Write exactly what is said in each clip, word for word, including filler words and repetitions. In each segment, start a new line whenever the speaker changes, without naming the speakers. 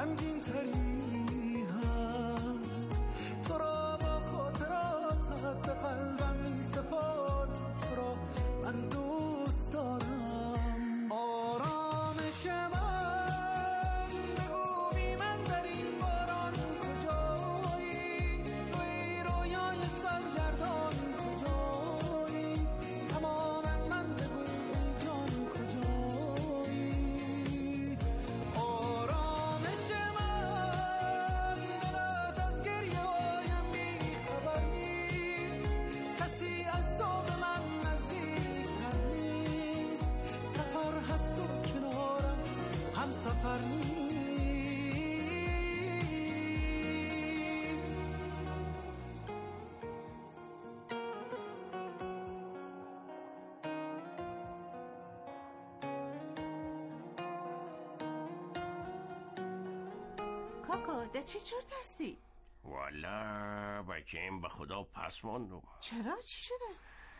غمگین تری هست. تو را با خاطراتت به قلبم می سپارم، تو را من دوست دارم. آرامش من بگو بی من در این باران کجایی؟ توی رویای سرگردان کجایی؟ تماما من بگو ای جان کجایی؟ آرامش من دلت از گریه هایم بی خبر نیست، کسی از تو به من نزدیکتر نیست. سفر هست و کنارم هم سفر نیست.
کاکا ده چی چرت هستی؟
والا بچه این به خدا پس ماندم.
چرا؟ چی شده؟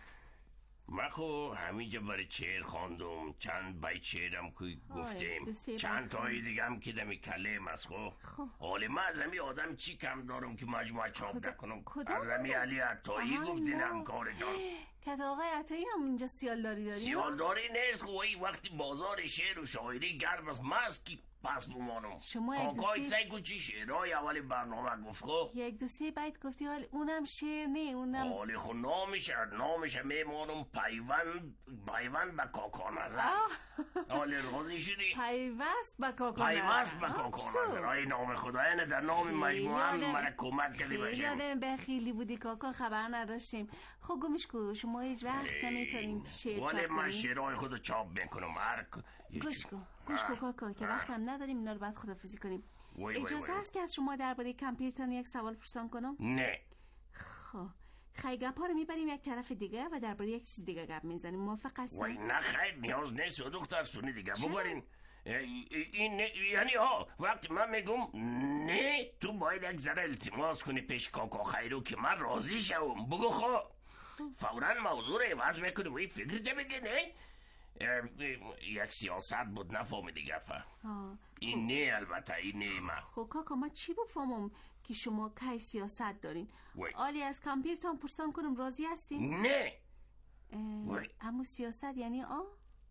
من خو همینجا برای شعر خواندم، چند بیت شعرم که گفتیم، چند تایی دیگه هم که دمی کلم از خو. حالی من از همی آدم چی کم دارم که مجموعه چاپ نکنم. از همی علی عطایی گفتین همکار جان.
کت آقای عطایی هم اینجا سیالداری داری؟
سیالداری نیست خوی، وقتی بازار شعر و شاعری گرم است مست که پس بمانم.
شما
کاکای سعی کن چی شعرهای اولی برنامه گفت خو؟
یک دو سه بیت گفتی، حال اونم شعر نه اونم.
حالی خو نامش نامش میمانم پیوند پیوند به کاکا نظر. حالی راضی شدی؟
پیوست به کاکا نظر.
پیوست به کاکا نظر. ای نام خدایانه در نام مجموعه هم مرا کمک کردی باشیم.
یادم بخیلی بودی کاکا، خبر نداشتیم. خب گمش کو شما هیچ وقت نمیتونین شعر چاپ کنین؟
ولی من شعرهای خودو چاپ میکنم. هر
گوش کو گوش کو کاکا که وقتم نداریم، اینا رو باید خدافظی کنیم. اجازه هست که از شما درباره کامپیوتر یک سوال پرسان کنم؟
نه.
خب خیلی گپا رو میبریم یک طرف دیگه و درباره یک چیز دیگه گپ میزنیم. موافق هستین؟
وای نه خیر، نیاز نیست دکتر سونی دیگه ببرین. این یعنی ها وقتی من میگم نه تو باید یک ذره التماس کنی پیش کاکا خیرو که من راضی شوم. بگو خب فوراً موضوع رو عوض میکنی و این فکرت بگه نه یک سیاست بود نفهمیدی گفه. این نه البته این نه من.
خب کاکا ما چی بفهمم که شما کی سیاست دارین؟ آلی از کامپیوتر پرسان کنم راضی هستین؟
نه.
اما سیاست یعنی آ؟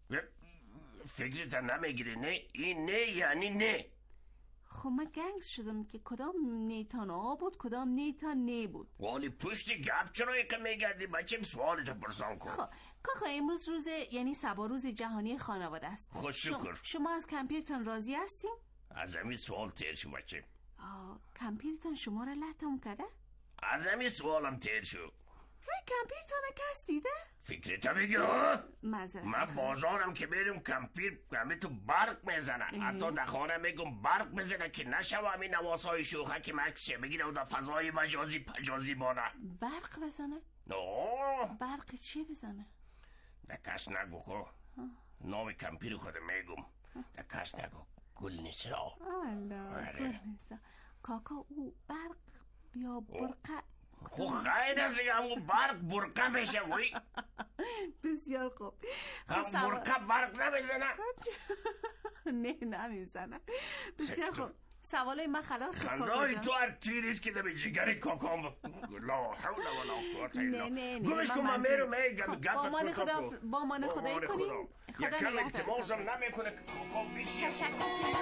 فکرت نمیگیری نه این نه یعنی نه.
خب من گنگ شدم که کدام نیتان آ بود کدام نیتان نه بود.
والی پشت گپ چرا یک میگردی بچه سوالتو پرسان کن.
خب کاکا امروز روز یعنی سبا روز جهانی خانواده است.
خوش شکر.
شما از کامپیوتر راضی هستین؟
از همین سوال تیر شو بچه.
آه کامپیوتر شما را لطم کرده؟
از همین سوالم تیر شو.
روی کامپیوتر کس دیده؟
فکرتا بگی ها؟
مذارت
من بازارم که بریم کامپیوتر همه تو برق میزنه. حتی در خانه میگم برق بزنه که نشوه همین نواسای شوخه که مکسشه بگیره و در فضای مجازی پجازی بانه.
برق بزنه؟
نه
برق چی بزنه؟
در کس نگو خو نام کامپیوتر خود میگم. در کس نگو گل نسا.
آلا گل نسا. کاکا او برق یا برقه؟
خو خیلی از دیگه همون برق برقه بشه وی.
بسیار خوب.
هم برقه برق نمیزنه؟
نه نمیزنه. بسیار خوب. سوالای من خلاص شد کاکا
خندای تو هر تیریست که دمی جگری کاکام لا حول ولا قوت الا
نه نه نه
گمش کن من میرو میگم گپت
با من خدا با من خدایی کنیم.
خدا نگهدار. یک کم التماسم نمیکنه که کاکام بیشی.
تشکر.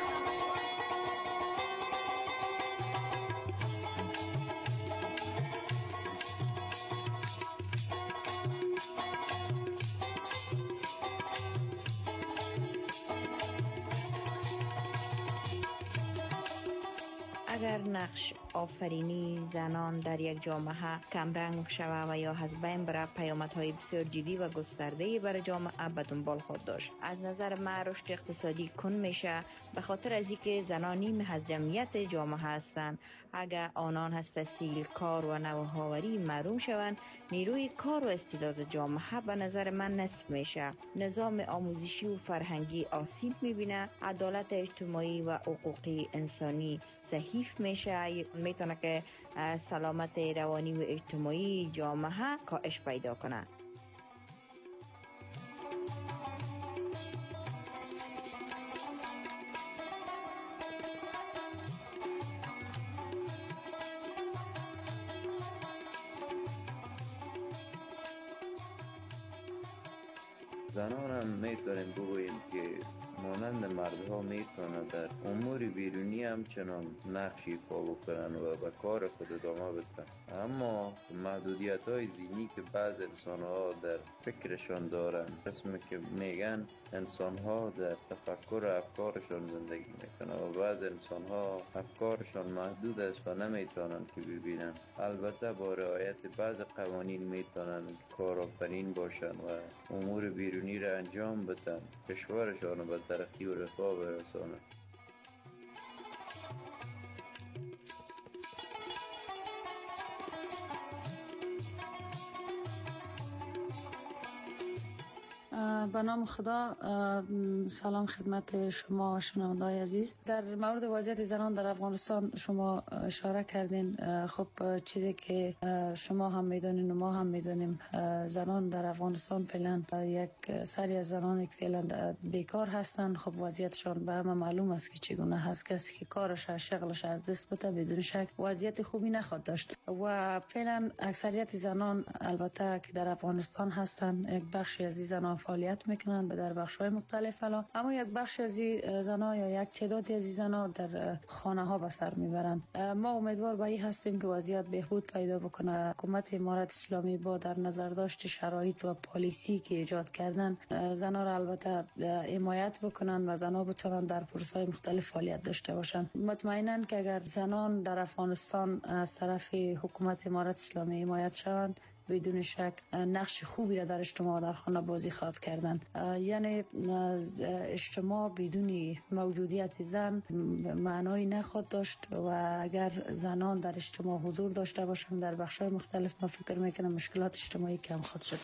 اگر نقش آفرینی زنان در یک جامعه کمرنگ شود و یا از بین بره، پیامدهای بسیار جدی و گسترده‌ای برای جامعه به دنبال خود داشت. از نظر من رشد اقتصادی کند میشه به خاطر از اینکه زنان نیم از جمعیت جامعه هستند. اگر آنان از تحصیل، کار و نوآوری محروم شوند، نیروی کار و استعداد جامعه به نظر من نصف میشه. نظام آموزشی و فرهنگی آسیب میبینه، عدالت اجتماعی و حقوقی انسانی ضعیف میشه، میتونه که سلامت روانی و اجتماعی جامعه کاهش پیدا کنه.
زنان هم میتونیم بگوییم که مانند مردها میتونن در امور بیرونی هم چنان نقشی پا بکنن و به کار خود ادامه بدن، اما محدودیت های ذهنی که بعض انسان ها در فکرشان دارن، قسمی که میگن انسان ها در تفکر افکارشان زندگی میکنن و بعض انسان ها افکارشان محدود است و نمیتونن که ببینن. البته با رعایت بعض قوانین میتونن کارآفرین باشن و امور بیرونی را انجام بدن، کشورشان رو به ترقی و رفاه برسانن.
به نام خدا، سلام خدمت شما شنونده‌های عزیز. در مورد وضعیت زنان در افغانستان شما اشاره کردین. خب چیزی که شما هم میدونین و ما هم میدونیم، زنان در افغانستان فعلا یک سری از زنانی که فعلا بیکار هستن، خب وضعیتشان به همه معلوم است که چگونه هست. کسی که کارش شغلش از دست بده بدون شک وضعیت خوبی نخواهد داشت و فعلا اکثریت زنان البته که در افغانستان هستن، یک بخشی از زنان فعالیت میکنند در بخش‌های مختلف، اما یک بخش از زنان یا یک تعدادی از زنان در خانه ها به سر میبرند. ما امیدوار به این هستیم که وضعیت بهبود پیدا بکنه. حکومت امارت اسلامی با در نظر داشت شرایط و پالیسی که ایجاد کردن، زنان را البته حمایت بکنن و زنان بتونن در پروسه‌های مختلف فعالیت داشته باشند. مطمئناً که اگر زنان در افغانستان از طرف حکومت امارت اسلامی حمایت شوند، بدون شک نقش خوبی را در اجتماع در خانه بازی خواهد کردن. یعنی اجتماع بدون موجودیت زن معنایی نخواهد داشت و اگر زنان در اجتماع حضور داشته باشند در بخش‌های مختلف، ما فکر میکنم مشکلات اجتماعی کم خواهد شد.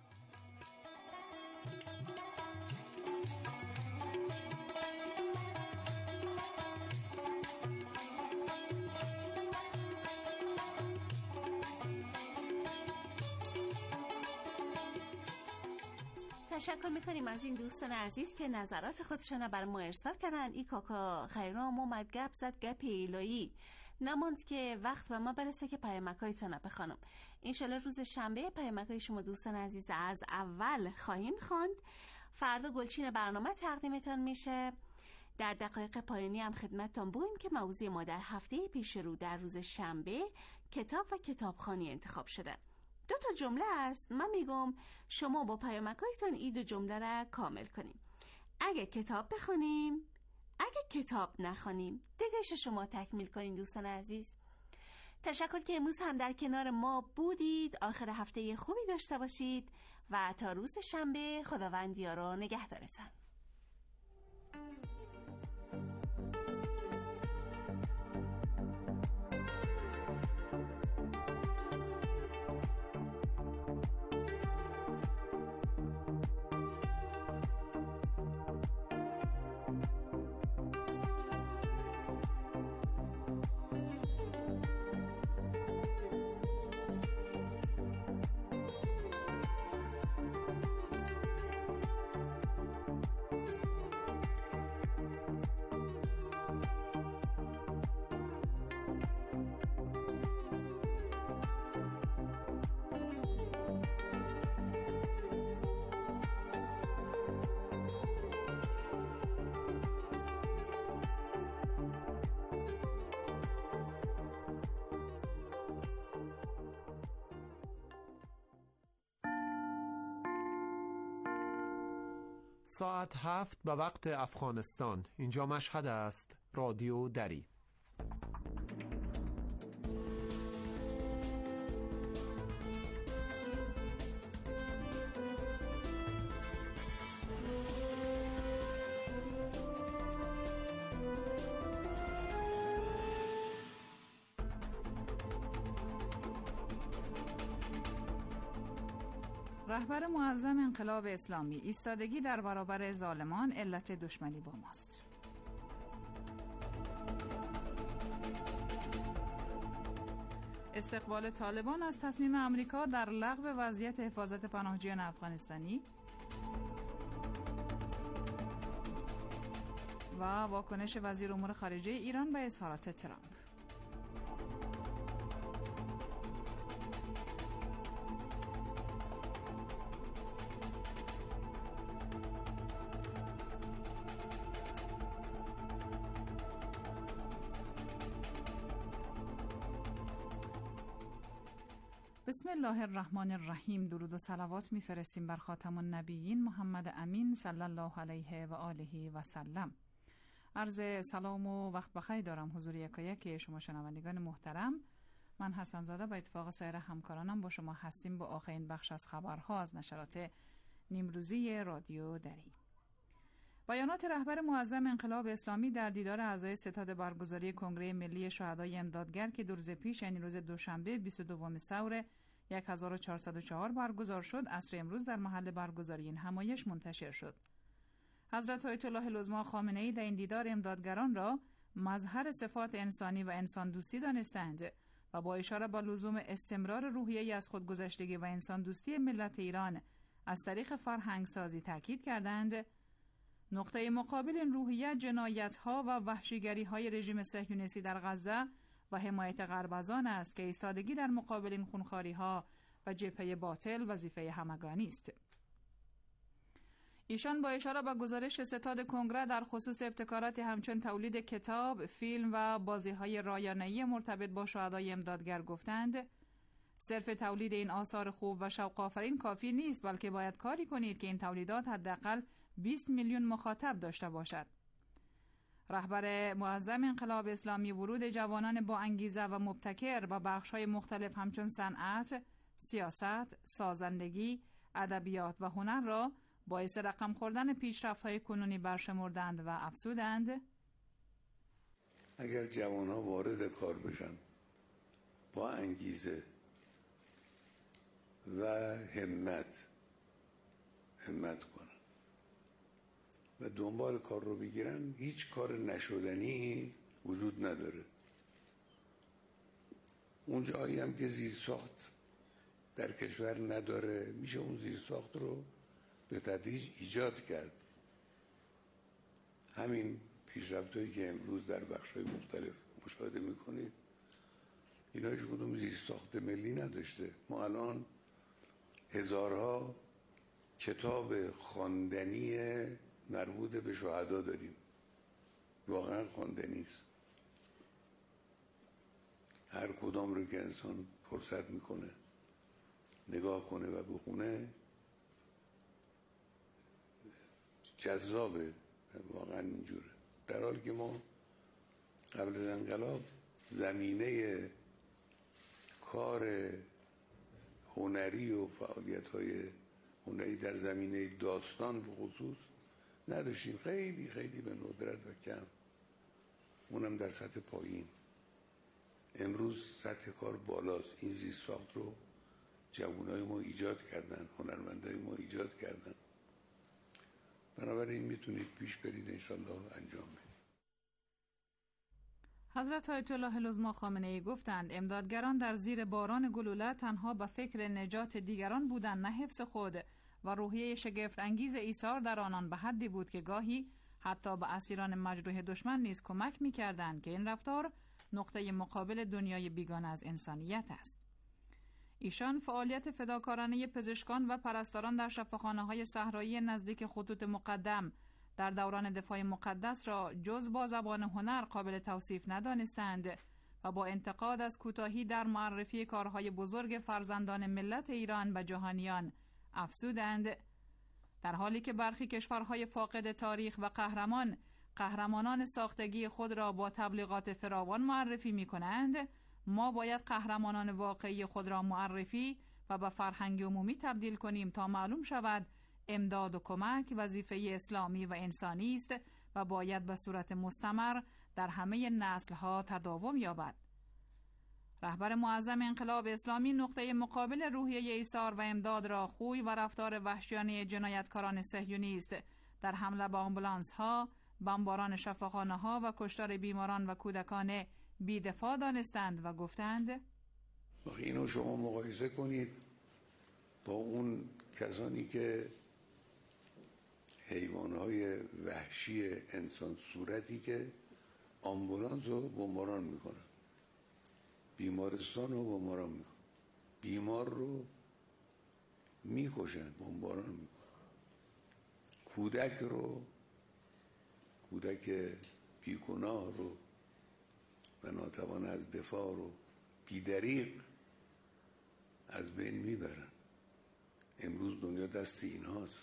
تشکر میکنیم از این دوستان عزیز که نظرات خودشان بر ما ارسال کردن. ای کاکا خیرام اومد گپ زد گپ ایلایی نماند که وقت و ما برسه که پیامک‌هایتان بخوانم. انشالله روز شنبه پیامک‌های شما دوستان عزیز از اول خواهیم خواند. فردا گلچین برنامه تقدیمتان میشه. در دقایق پایانی هم خدمتتان بگویم که موضوع ما در هفته پیش رو در روز شنبه کتاب و کتابخوانی انتخاب شده. دو تا جمله است، من میگم شما با پیامک‌هایتان این دو جمله را کامل کنیم. اگه کتاب بخونیم، اگه کتاب نخونیم، دیگه‌اش شما تکمیل کنین دوستان عزیز. تشکر که امروز هم در کنار ما بودید. آخر هفته خوبی داشته باشید و تا روز شنبه خداوند یار و نگهدارتان.
ساعت هفت به وقت افغانستان. اینجا مشهد است. رادیو دری.
رهبر معظم انقلاب اسلامی: ایستادگی در برابر ظالمان علت دشمنی با ماست. استقبال طالبان از تصمیم آمریکا در لغو وضعیت حفاظت پناهجویان افغانستانی و واکنش وزیر امور خارجه ایران به اظهارات ترامپ. بسم الله الرحمن الرحیم. درود و صلوات میفرستیم بر خاتم النبیین محمد امین صلی الله علیه و آله و سلم. عرض سلام و وقت بخیر دارم حضور یکایک شما شنوندگان محترم. من حسن زاده با اتفاق سایر همکارانم با شما هستیم با آخرین بخش از خبرها از نشرات نیمروزی رادیو دری. بیانات رهبر معظم انقلاب اسلامی در دیدار اعضای ستاد برگزاری کنگره ملی شهدای امدادگر که دو روز پیش یعنی روز دوشنبه بیست و دوم ثور هزار و چهارصد و چهار برگزار شد، عصر امروز در محل برگزاری این همایش منتشر شد. حضرت آیت الله العظما خامنه‌ای در این دیدار امدادگران را مظهر صفات انسانی و انسان دوستی دانستند و با اشاره به لزوم استمرار روحیه‌ای از خودگذشتگی و انسان دوستی ملت ایران از طریق فرهنگ سازی تاکید کردند. نقطه مقابل این روحیه جنایت‌ها و وحشیگری‌های رژیم صهیونیستی در غزه و حمایت غرب از آن است که ایستادگی در مقابل این خونخواری‌ها و جبهه باطل وظیفه همگانی است. ایشان با اشاره به گزارش ستاد کنگره در خصوص ابتکارات همچون تولید کتاب، فیلم و بازی‌های رایانه‌ای مرتبط با شهدای امدادگر گفتند صرف تولید این آثار خوب و شوق آفرین کافی نیست، بلکه باید کاری کنید که این تولیدات حداقل بیست میلیون مخاطب داشته باشد. رهبر معظم انقلاب اسلامی ورود جوانان با انگیزه و مبتکر و بخش‌های مختلف همچون صنعت، سیاست، سازندگی، ادبیات و هنر را باعث رقم خوردن پیشرفت‌های کنونی برشمردند و افزودند
اگر جوان‌ها وارد کار بشن با انگیزه و همت همت کنن و دنبال کار رو بگیرن، هیچ کار نشدنی وجود نداره. اون جایی هم که زیرساخت در کشور نداره میشه اون زیرساخت رو به تدریج ایجاد کرد. همین پیشرفت‌هایی که امروز در بخش‌های مختلف مشاهده می‌کنید اینا هیچ کدوم زیرساخت ملی نداشته. ما الان هزارها کتاب خواندنی مربوط به شهدا داریم، واقعا خواندنی است. هر کدام رو که انسان فرصت میکنه نگاه کنه و بخونه جذابه، واقعا اینجوره. در حالی که ما قبل از انقلاب زمینه کار هنری و فعالیت‌های هنری در زمینه داستان به خصوص نداشتیم، خیلی خیلی به ندرت و کم، اونم در سطح پایین. امروز سطح کار بالاست. این زیرساخت رو جوانای ما ایجاد کردن، هنرمندای ما ایجاد کردن، بنابراین میتونید پیش برید انشالله انجام بدید.
حضرت آیت الله العظما خامنه‌ای گفتند امدادگران در زیر باران گلوله تنها به فکر نجات دیگران بودند نه حفظ خود، و روحیه شگفت انگیز ایثار در آنان به حدی بود که گاهی حتی به اسیران مجروح دشمن نیز کمک می‌کردند که این رفتار نقطه مقابل دنیای بیگانه از انسانیت است. ایشان فعالیت فداکارانه پزشکان و پرستاران در شفاخانه‌های صحرایی نزدیک خطوط مقدم در دوران دفاع مقدس را جز با زبان هنر قابل توصیف ندانستند و با انتقاد از کوتاهی در معرفی کارهای بزرگ فرزندان ملت ایران به جهانیان افزودند. در حالی که برخی کشورهای فاقد تاریخ و قهرمان قهرمانان ساختگی خود را با تبلیغات فراوان معرفی می کنند، ما باید قهرمانان واقعی خود را معرفی و به فرهنگ عمومی تبدیل کنیم تا معلوم شود امداد و کمک وظیفه اسلامی و انسانی است و باید به صورت مستمر در همه نسل‌ها تداوم یابد. رهبر معظم انقلاب اسلامی نقطه مقابل روحیه ایثار و امداد را خوی و رفتار وحشیانه جنایتکاران صهیونی است در حمله به آمبولانس‌ها، بمباران شفاخانه‌ها و کشتار بیماران و کودکان بی‌دفاع دانستند و گفتند
اینو شما مقایسه کنید با اون کسانی که حیوانهای وحشی انسان صورتی که آمبولانس رو بمباران میکنن، بیمارستان رو بمباران میکنن، بیمار رو میکشن، بمباران میکنن، کودک رو کودک بیگناه رو و ناتوان از دفاع رو بیدریق از بین میبرن. امروز دنیا دست ایناست.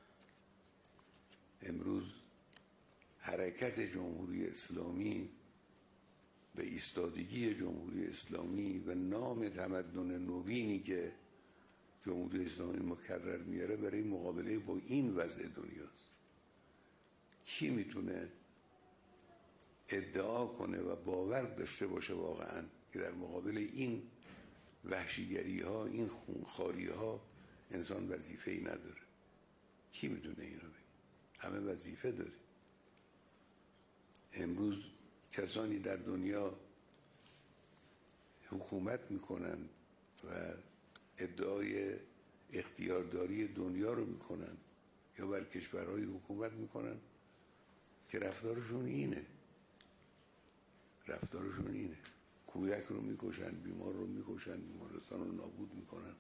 امروز حرکت جمهوری اسلامی و ایستادگی جمهوری اسلامی و نام تمدن نوینی که جمهوری اسلامی مکرر میاره برای مقابله با این وضع دنیاست. کی میتونه ادعا کنه و باور داشته باشه واقعا که در مقابل این وحشیگری ها، این خونخواری ها انسان وظیفه ای نداره؟ کی میدونه اینو بگه؟ همه وظیفه داره. امروز کسانی در دنیا حکومت میکنن و ادعای اختیارداری دنیا رو میکنن یا بر کشورهای حکومت میکنن که رفتارشون اینه رفتارشون اینه کودک رو میکشن، بیمار رو میکشن، بیمارستان رو نابود میکنن،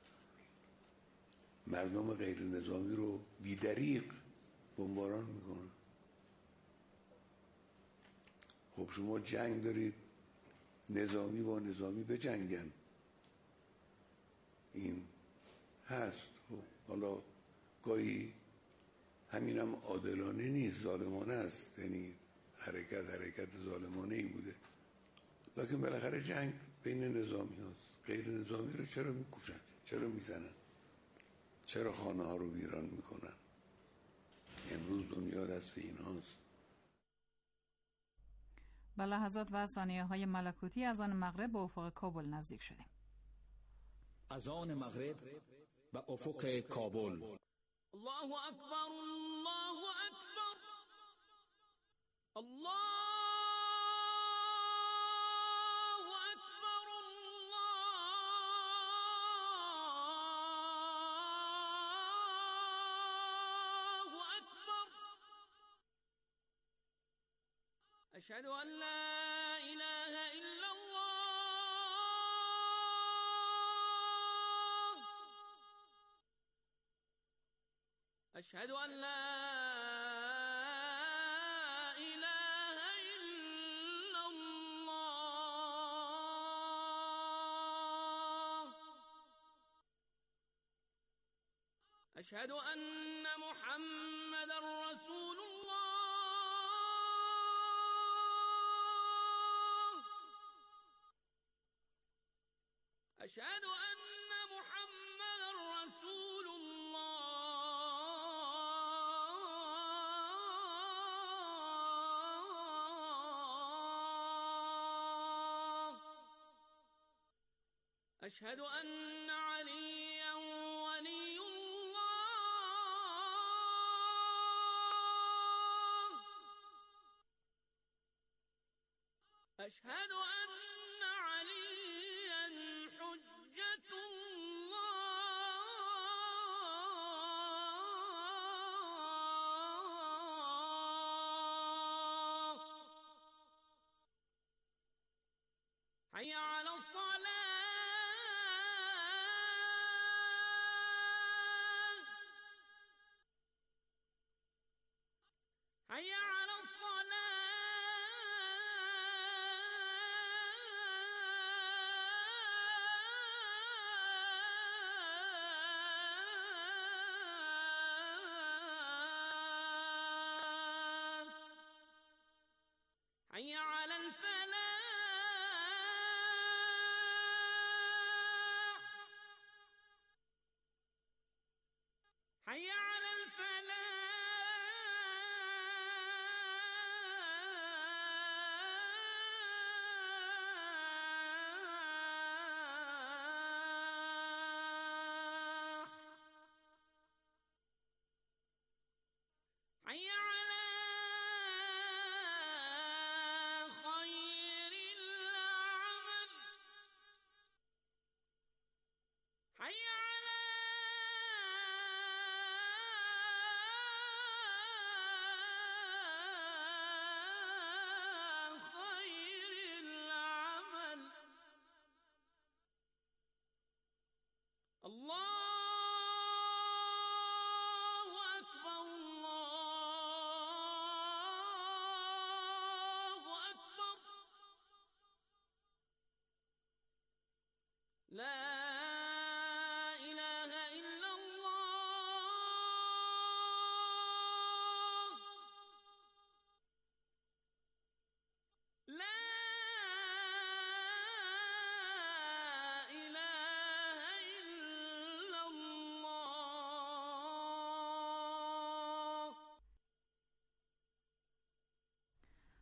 مردم غیر نظامی رو بی‌دریغ بمباران میکنن. خب شما جنگ دارید، نظامی با نظامی بجنگن، این هست. خب حالا گاهی همینم عادلانه نیست، ظالمانه است، یعنی حرکت حرکت ظالمانه ای بوده، لکن بالاخره جنگ بین نظامی هست. غیر نظامی رو چرا میکشن؟ چرا میزنن؟ چرا خانه ها رو ویران میکنن؟ امروز دنیا دست این هاست.
به لحظات و ثانیه های ملکوتی از آن مغرب به افق کابل نزدیک شدیم.
از آن مغرب به افق کابل.
الله اکبر، الله اکبر، الله اکبر، الله اکبر. اشهد ان لا اله الا الله، اشهد ان لا اله الا الله، اشهد ان محمد رسول الله، اشهد ان محمد رسول الله، اشهد ان عليا ولي الله، اشهد ان عليا حجة الله. حي على الصلاة، حي على الصلاة، حي على الفلاح، حي على الفلاح، حي على خير العمل، حي على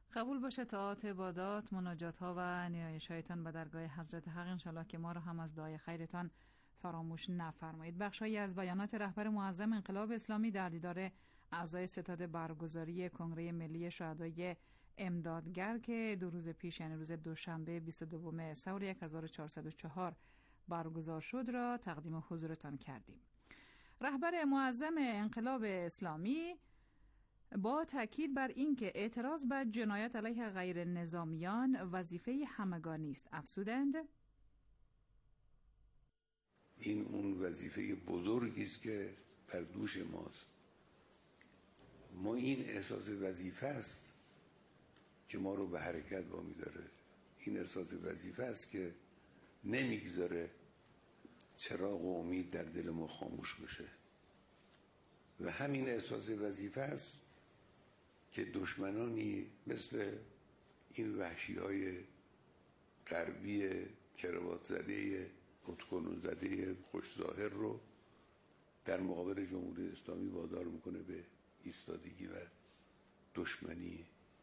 قبول باشه طاعات، عبادات، مناجات ها و نیایش هایتان به درگاه حضرت حق، انشالله که ما را هم از دعای خیرتان فراموش نفرمایید. بخشایی از بیانات رهبر معظم انقلاب اسلامی در دیدار اعضای ستاد برگزاری کنگره ملی شهدای امدادگر که دو روز پیش یعنی روز دوشنبه بیست و دوم سور هزار و چهارصد و چهار برگزار شد را تقدیم حضورتان کردیم. رهبر معظم انقلاب اسلامی با تاکید بر اینکه اعتراض به جنایات علیه غیر نظامیان وظیفه همگانی است افزودند:
این اون وظیفه بزرگی است که بر دوش ماست. ما این احساس وظیفه است که ما رو به حرکت وامی داره. این احساس وظیفه است که نمیگذاره چراغ و امید در دل ما خاموش بشه و همین احساس وظیفه است که دشمنانی مثل این وحشی های غربی کراوات زده اتکلون زده خوش ظاهر رو در مقابل جمهوری اسلامی وادار میکنه به ایستادگی و دشمنی.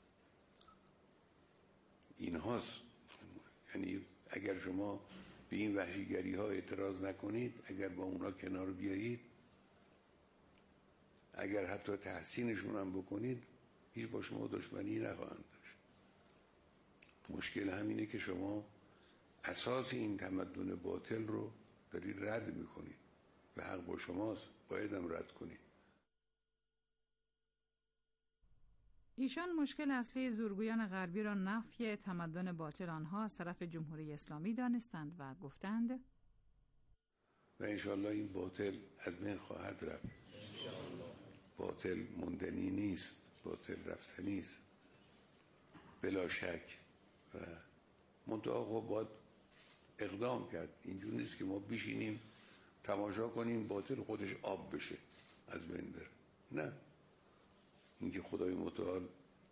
این هاست. یعنی اگر شما به این وحشیگری ها اعتراض نکنید، اگر با اونا کنار بیایید، اگر حتی تحسینشون هم بکنید، هیچ با شما دشمنی نخواهند داشت. مشکل همینه که شما اساس این تمدن باطل رو دارید رد میکنید و حق با شماست، باید هم رد کنید.
ایشان مشکل اصلی زورگویان غربی را نفی تمدن باطل آنها از طرف جمهوری اسلامی دانستند و گفتند
و انشالله این باطل از بین خواهد رفت. باطل موندنی نیست، باطل رفتنی است بلا شک و منطقه باید اقدام کرد. اینجور نیست که ما بشینیم تماشا کنیم باطل خودش آب بشه از بین بره. نه، اینکه خدای متعال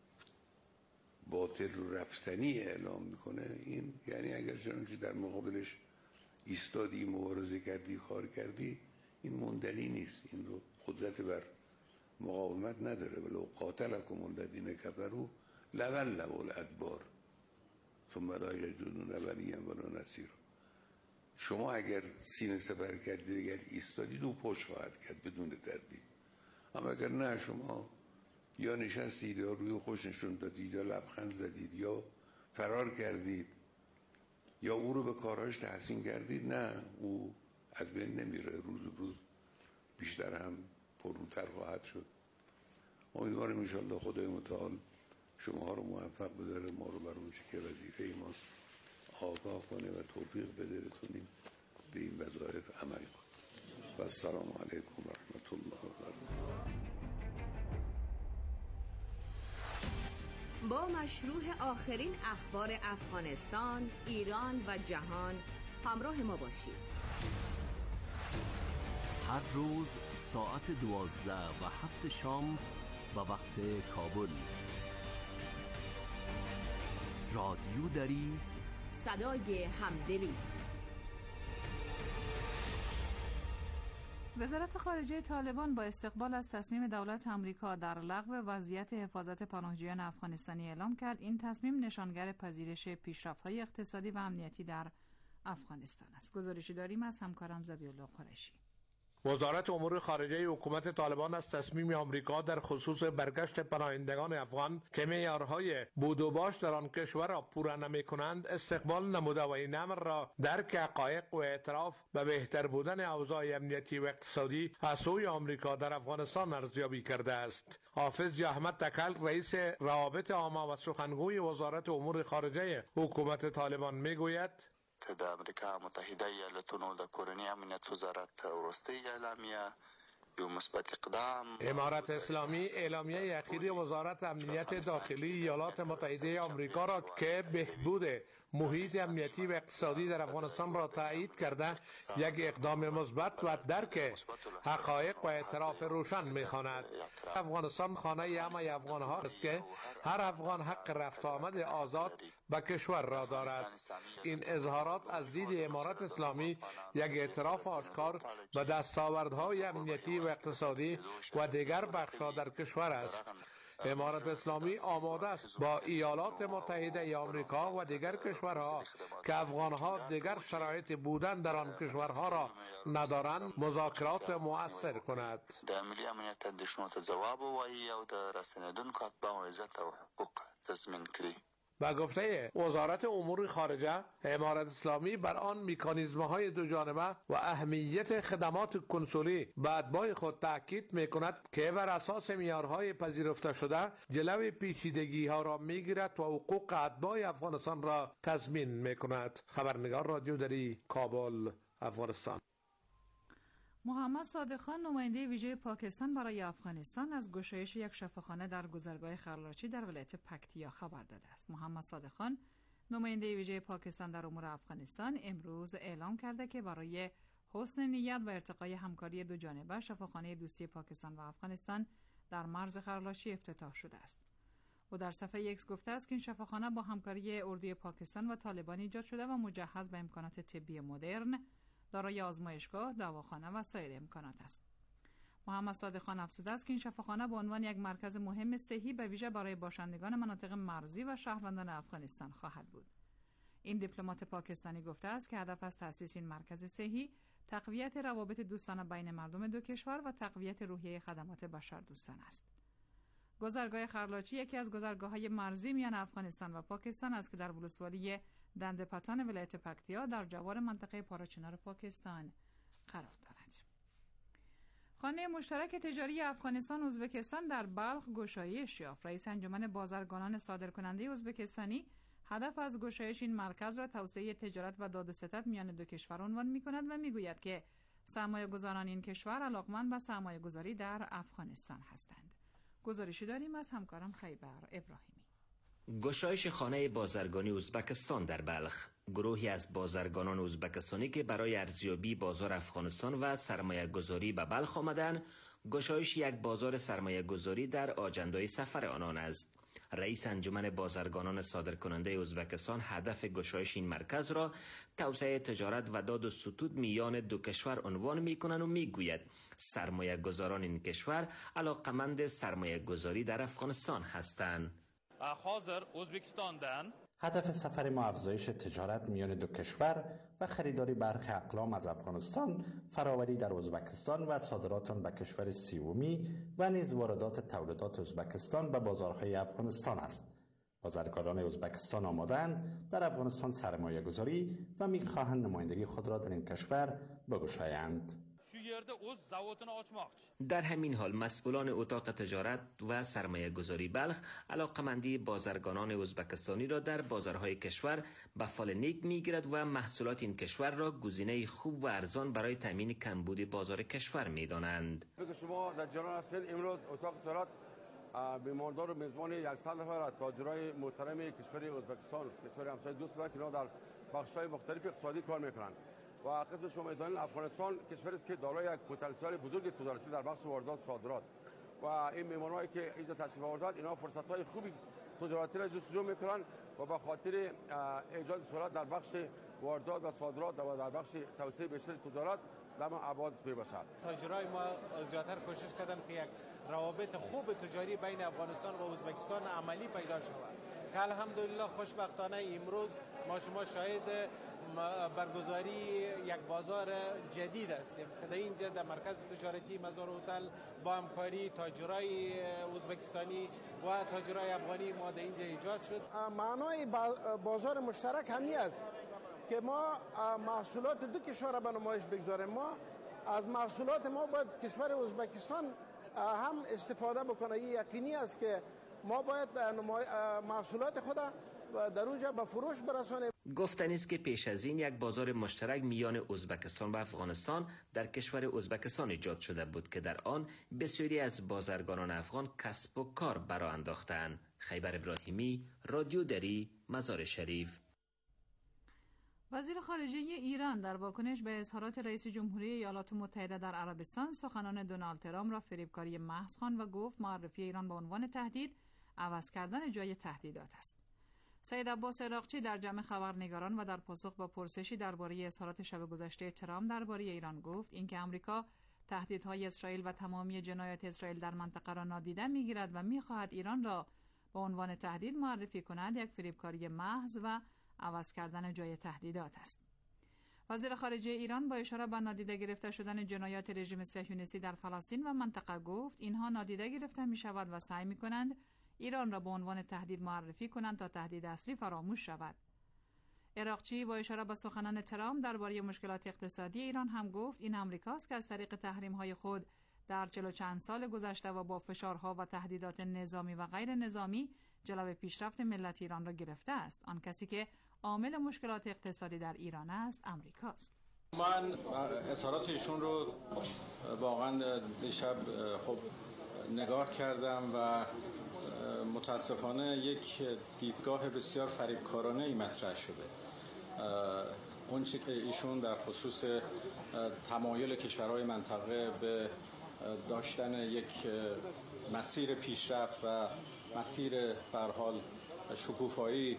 باطل رو رفتنی اعلام میکنه، این یعنی اگر چنانچه در مقابلش ایستادی، مبارزه کردی، کار کردی، این موندنی نیست. این رو قدرت بر مقاومت نداره. ولو قاتلکم الذین کفروا لولوا الادبار ثم لا یجدون ولیا ولا نصیرا. شما اگر سینه سپر کردید، اگر ایستادید، او پشت خواهد کرد بدون تردید. اما اگر نه، شما یا نشستید یا روی خوش نشون دادید یا لبخند زدید یا فرار کردید یا او رو به کارهاش تحسین کردید، نه، او از بین نمیره. روز روز بیشتر هم پرروتر خواهد شد. امیدوارم انشالله خدای متعال شما رو موفق بداره، ما رو بر اون چه که وظیفه ماست آگاه کنه و توفیق بده بتونیم به این وظایف عمل کنیم. و السلام علیکم و رحمت الله و برکاته.
با مشروع آخرین اخبار افغانستان، ایران و جهان همراه ما باشید.
هر روز ساعت دوازده و هفت شام به وقت کابل. رادیو دری،
صدای همدلی.
وزارت خارجه طالبان با استقبال از تصمیم دولت آمریکا در لغو وضعیت حفاظت پناهجویان افغانستانی اعلام کرد این تصمیم نشانگر پذیرش پیشرفت‌های اقتصادی و امنیتی در افغانستان است. گزارشی داریم از همکارم ذبیح‌الله قریشی.
وزارت امور خارجه حکومت طالبان از تصمیم آمریکا در خصوص برگشت پناهندگان افغان که معیارهای بود و باش در آن کشور را پورا نمی‌کنند استقبال نموده و این امر را درک حقایق و اعتراف به بهتر بودن اوضاع امنیتی و اقتصادی از سوی آمریکا در افغانستان ارزیابی کرده است. حافظ احمد تکل رئیس روابط عامه و سخنگوی وزارت امور خارجه حکومت طالبان میگوید
د امریکا متحده ایالاتونو د کورنی امنیت وزارت وروستۍ اعلامیه یو مثبت اقدام.
امارت اسلامی اعلامیه اخیری وزارت امنیت داخلی ایالات متحده آمریکا را که بهبود محیط امنیتی و اقتصادی در افغانستان را تایید کرده یک اقدام مثبت و درک حقایق و اعتراف روشن می‌خواند. افغانستان خانه همه افغان‌ها است که هر افغان حق رفت آمد آزاد به کشور را دارد. این اظهارات از دید امارت اسلامی یک اعتراف آشکار به دستاوردهای امنیتی و اقتصادی و دیگر بخش‌ها در کشور است. امارت اسلامی آماده است با ایالات متحده آمریکا و دیگر کشورها که افغانها دیگر شرایط بودن در آن کشورها را ندارند مذاکرات مؤثر کند.
د ملي امنیت اندیشنو ته ځواب ووایي او د راستنېدونکو اتباعو عزت او حقوق تضمین کړي.
با گفته وزارت امور خارجه، امارت اسلامی بر آن میکانیزم‌های دو جانبه و اهمیت خدمات کنسولی به اتباع خود تاکید می‌کند که بر اساس معیارهای پذیرفته شده جلوی پیچیدگی‌ها را می‌گیرد و حقوق اتباع افغانستان را تضمین می‌کند. خبرنگار رادیو دری، کابل، افغانستان.
محمد صادق خان نماینده ویژه پاکستان برای افغانستان از گشایش یک شفاخانه در گذرگاه خرلاچی در ولایت پکتیا خبر داده است. محمد صادق خان نماینده ویژه پاکستان در امور افغانستان امروز اعلام کرده که برای حسن نیت و ارتقای همکاری دو جانبه شفاخانه دوستی پاکستان و افغانستان در مرز خرلاچی افتتاح شده است. او در صفحه ایکس گفته است که این شفاخانه با همکاری اردوی پاکستان و طالبان ایجاد شده و مجهز به امکانات طبی مدرن، دارای آزمایشگاه، دواخانه و سایر امکانات است. محمد صادق خان افزوده است که این شفاخانه به عنوان یک مرکز مهم صحی به ویژه برای باشندگان مناطق مرزی و شهروندان افغانستان خواهد بود. این دیپلمات پاکستانی گفته است که هدف از تأسیس این مرکز صحی تقویت روابط دوستانه بین مردم دو کشور و تقویت روحیه خدمات بشردوستانه است. گذرگاه خرلاچی یکی از گذرگاه‌های مرزی میان افغانستان و پاکستان است که در ولسوالی دندپتان ولایت پکتیا در جوار منطقه پاراچنار پاکستان قرار دارد. خانه مشترک تجاری افغانستان ازبکستان در بلخ گشایش یافت. رئیس انجمن بازرگانان صادرکننده ازبکستانی هدف از گشایش این مرکز را توسعه تجارت و داد و ستد میان دو کشور عنوان می‌کند و می‌گوید که سرمایه‌گذاران این کشور علاقمند به سرمایه‌گذاری در افغانستان هستند. گزارشی داریم از همکارم خیبر ابراهیمی.
گشایش خانه بازرگانی ازبکستان در بلخ، گروهی از بازرگانان ازبکستانی که برای ارزیابی بازار افغانستان و سرمایه گذاری به بلخ آمدند، گشایش یک بازار سرمایه گذاری در آجندای سفر آنان است. رئیس انجمن بازرگانان صادرکننده ازبکستان هدف گشایش این مرکز را توسعه تجارت و داد و ستود میان دو کشور عنوان می‌کنند و می‌گوید سرمایه گذاران این کشور علاقمند سرمایه گذاری در افغانستان هستند.
حاضر ازبکستاندن
هدف سفر ما افزایش تجارت میان دو کشور و خریداری برخی اقلام از افغانستان، فراوری در ازبکستان و صادرات آن به کشور سومی و نیز واردات تولیدات ازبکستان به بازارهای افغانستان است. بازرگانان ازبکستان آماده‌اند در افغانستان سرمایه گذاری و می‌خواهند نمایندگی خود را در این کشور بگشایند.
در همین حال مسئولان اتاق تجارت و سرمایه گذاری بلخ علاقمندی بازرگانان ازبکستانی را در بازارهای کشور به فال نیک میگیرد و محصولات این کشور را گزینه خوب و ارزان برای تامین کمبود بازار کشور میدانند.
شما در جریان هستید. امروز اتاق تجارت میهماندار و میزبان صد نفر تاجرای محترم کشور ازبکستان، کشور همسایه دوست دارد که در بخش‌های مختلف اقتصادی کار میکنند. و قسم شما میدانید افغانستان کشوری است که دارای یک پتانسیل بزرگ تجارتی در بخش واردات صادرات و این میمانایی که اینجا تشریف آوردند اینا فرصت‌های خوبی تجارتی را جستجو میکنند و به خاطر ایجاد سرعت در بخش واردات و صادرات و در بخش توسعه بیشتر تجارت در ما ابعاد پی باشد.
تاجرای ما زیاتر کوشش کردن که یک روابط خوب تجاری بین افغانستان و ازبکستان عملی پیدا شود که الحمدلله خوشبختانه امروز ما شما شاهد برگزاری یک بازار جدید هستیم که در اینجا در مرکز تجارتی مزار هتل با همکاری تاجرای ازبکستانی و تاجرای افغانی ما در اینجا ایجاد شد.
معنای بازار مشترک همین است که ما محصولات دو کشور به نمایش بگذاریم. ما از محصولات ما باید کشور ازبکستان هم استفاده بکنه. این یقینی است که ما باید محصولات خود در اونجا به فروش برسانیم.
گفتنی است که پیش از این یک بازار مشترک میان ازبکستان و افغانستان در کشور ازبکستان ایجاد شده بود که در آن بسیاری از بازرگانان افغان کسب و کار برآ انداختند. خیبر ابراهیمی، رادیو دری، مزار شریف.
وزیر خارجه ایران در واکنش به اظهارات رئیس جمهوری ایالات متحده در عربستان سخنان دونالد ترامپ را فریبکاری محض خواند و گفت معرفی ایران به عنوان تهدید عوض کردن جای تهدیدات است. سید عباس عراقچی در جمع خبرنگاران و در پاسخ به پرسشی درباره اظهارات شب گذشته ترامپ درباره ایران گفت اینکه آمریکا تهدیدهای اسرائیل و تمامی جنایات اسرائیل در منطقه را نادیده می‌گیرد و می‌خواهد ایران را به عنوان تهدید معرفی کند، یک فریبکاری محض و عوض کردن جای تهدیدات است. وزیر خارجه ایران با اشاره به نادیده گرفته شدن جنایات رژیم صهیونیستی در فلسطین و منطقه گفت اینها نادیده گرفته می شود و سعی می کنند ایران را به عنوان تهدید معرفی کنند تا تهدید اصلی فراموش شود. عراقچی با اشاره به سخنان ترامپ درباره مشکلات اقتصادی ایران هم گفت این آمریکاست که از طریق تحریم‌های خود در چهل و چند سال گذشته و با فشارها و تهدیدات نظامی و غیر نظامی جلوه پیشرفت ملت ایران را گرفته است. آن کسی که عامل مشکلات اقتصادی در ایران است امریکاست.
من اظهارات ایشون رو واقعا دیشب خب نگاه کردم و متاسفانه یک دیدگاه بسیار فریبکارانه ای مطرح شده. اون چیزی که ایشون در خصوص تمایل کشورهای منطقه به داشتن یک مسیر پیشرفت و مسیر به هر حال شکوفایی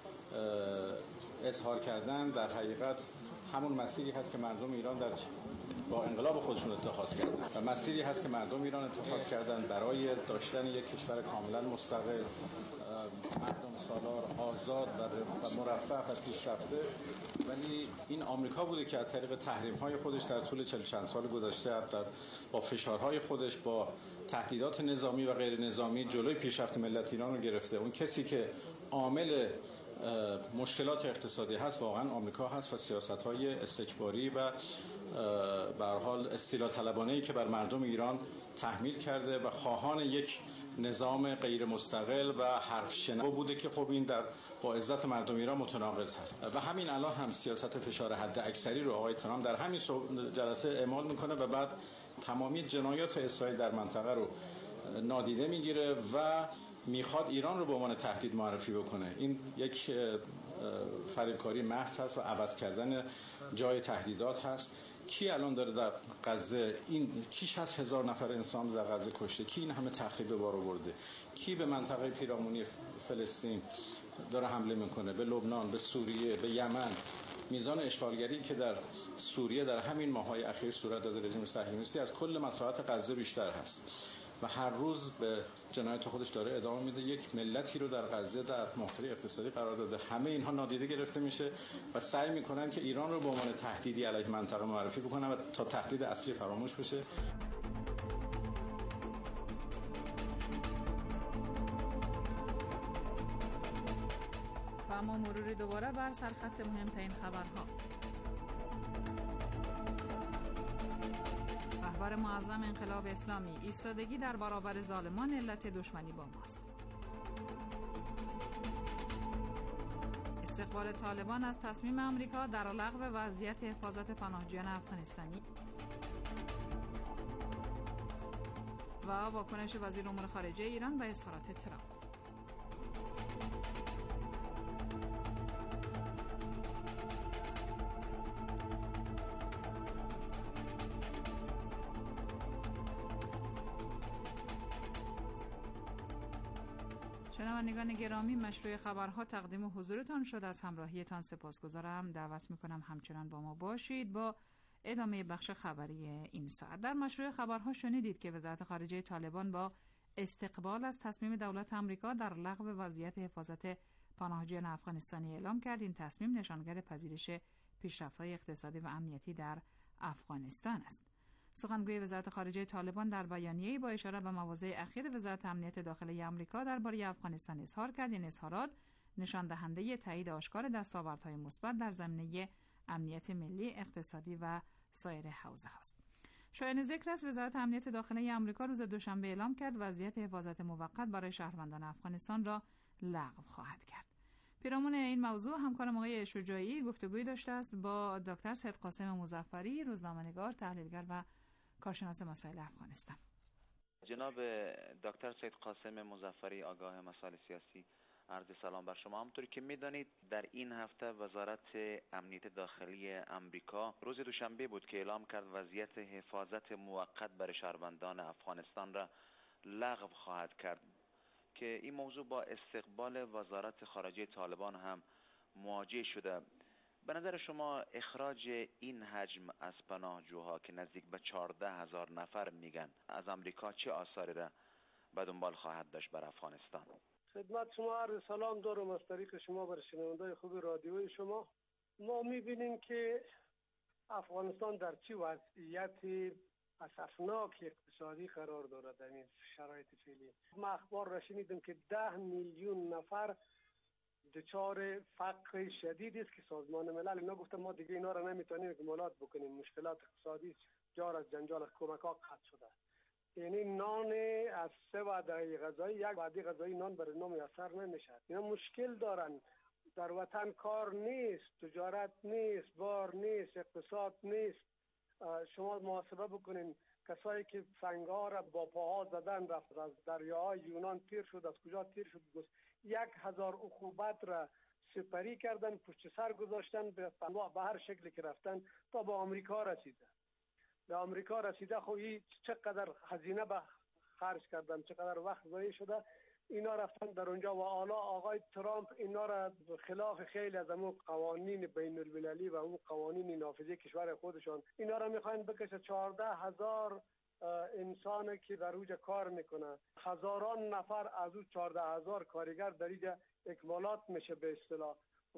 اظهار کردن در حقیقت همون مسیری هست که مردم ایران در با انقلاب خودشون اتخاذ کردن و مسیری هست که مردم ایران اتخاذ کردن برای داشتن یک کشور کاملا مستقل، مردم سالار، آزاد و مرفه و پیشرفته. ولی این آمریکا بوده که از طریق تحریم‌های خودش در طول چهل چند سال گذشته در با فشارهای خودش، با تهدیدات نظامی و غیر نظامی جلوی پیشرفت ملت ایران رو گرفته. اون کسی که عامل مشکلات اقتصادی هست واقعا آمریکا هست و سیاست‌های استکباری و به هر حال استیلا طلبانه‌ای که بر مردم ایران تحمیل کرده و خواهان یک نظام غیر مستقل و حرف شنوا بوده که خب این در با عزت مردم ایران متناقض هست. و همین الان هم سیاست فشار حد اکثری رو آقای ترامپ در همین جلسه اعمال میکنه و بعد تمامی جنایات اسرائیل در منطقه رو نادیده میگیره و میخواد ایران رو به عنوان تهدید معرفی بکنه. این یک فریبکاری محض هست و عوض کردن جای تهدیدات هست. کی الان داره در غزه این کی شصت هزار نفر انسان در غزه کشته؟ کی این همه تخریب به بار آورده؟ کی به منطقه پیرامونی فلسطین داره حمله میکنه؟ به لبنان، به سوریه، به یمن. میزان اشغالگری که در سوریه در همین ماه‌های اخیر صورت داده رژیم صهیونیستی از کل مساحت غزه بیشتر هست و هر روز به جنایت خودش داره ادامه میده. یک ملتی رو در غزه در محاصره اقتصادی قرار داده. همه اینها نادیده گرفته میشه و سعی میکنن که ایران رو به عنوان تهدیدی علیه منطقه معرفی بکنن و تا تهدید اصلی فراموش بشه.
و اما مروری دوباره بر سرخط مهمترین خبرها. رهبر معظم انقلاب اسلامی: ایستادگی در برابر ظالمان علت دشمنی با ماست. استقبال طالبان از تصمیم آمریکا در لغو وضعیت حفاظت پناهجویان افغانستانی. و واکنش وزیر امور خارجه ایران به اظهارات ترامپ. شنوندگان گرامی، مشروع خبرها تقدیم حضورتان شد. از همراهیتان سپاسگزارم. دعوت میکنم همچنان با ما باشید با ادامه بخش خبری این ساعت. در مشروع خبرها شنیدید که وزارت خارجه طالبان با استقبال از تصمیم دولت آمریکا در لغو وضعیت حفاظت پناهجویان افغانستانی اعلام کرد. این تصمیم نشانگر پذیرش پیشرفت‌های اقتصادی و امنیتی در افغانستان است. سخنگوی وزارت خارجه طالبان در بیانیه‌ای با اشاره به مواضع اخیر وزارت امنیت داخلی آمریکا درباره افغانستان اظهار کرد این اظهارات نشان دهنده تایید آشکار دستاوردهای مثبت در زمینه امنیت ملی، اقتصادی و سایر حوزه است. شایان ذکر است وزارت امنیت داخلی آمریکا روز دوشنبه اعلام کرد وضعیت حفاظت موقت برای شهروندان افغانستان را لغو خواهد کرد. پیرامون این موضوع همکار آقای شجاعی گفتگوی داشته است با دکتر سید قاسم مظفری، روزنامه‌نگار، تحلیلگر و کارشناس مسائل افغانستان.
جناب دکتر سید قاسم مظفری، آگاه مسائل سیاسی، عرض سلام بر شما. همونطوری که میدانید در این هفته وزارت امنیت داخلی آمریکا روز دوشنبه بود که اعلام کرد وضعیت حفاظت موقت برای شهروندان افغانستان را لغو خواهد کرد که این موضوع با استقبال وزارت خارجه طالبان هم مواجه شده. به نظر شما اخراج این حجم از پناهجوها که نزدیک به چهارده هزار نفر میگن از امریکا چه آثاری را به دنبال خواهد داشت بر افغانستان؟
خدمت شما عرض سلام دارم از طریق شما بر شنوندای خوب رادیوی شما. ما میبینیم که افغانستان در چه وضعیت اسفناک اقتصادی قرار دارد در این شرایط فعلی. ما اخبار را شنیدیم که ده میلیون نفر دچار فقر شدید است که سازمان ملل اینا گفته ما دیگه اینا را نمیتونیم اکمالات بکنیم، مشکلات اقتصادی جار از جنجال کمک ها قطع شده. یعنی نان از سه وعده غذایی یک وعده غذایی نان برای اینا میسر نمیشه. اینا مشکل دارن، در وطن کار نیست، تجارت نیست، بار نیست، اقتصاد نیست. شما محاسبه بکنین کسایی که سنگ‌ها را با پاها زدن رفت از دریاهای یونان تیر شد، از کجا تیر شد، یک هزار عقوبت را سپری کردن، پشت سر گذاشتن، به هر شکلی که رفتن تا به آمریکا رسیده. به آمریکا رسیده خب این چقدر هزینه به خرج کردن، چقدر وقت ضایع شده، اینا رفتن در اونجا و حالا آقای ترامپ اینا را خلاف خیلی از اون قوانین بین المللی و اون قوانین نافذه کشور خودشان اینا را میخواین بکشه. چهارده هزار انسان که در اوج کار میکنه، هزاران نفر از اون چهارده هزار کارگر در اینجا اکمالات میشه به اصطلاح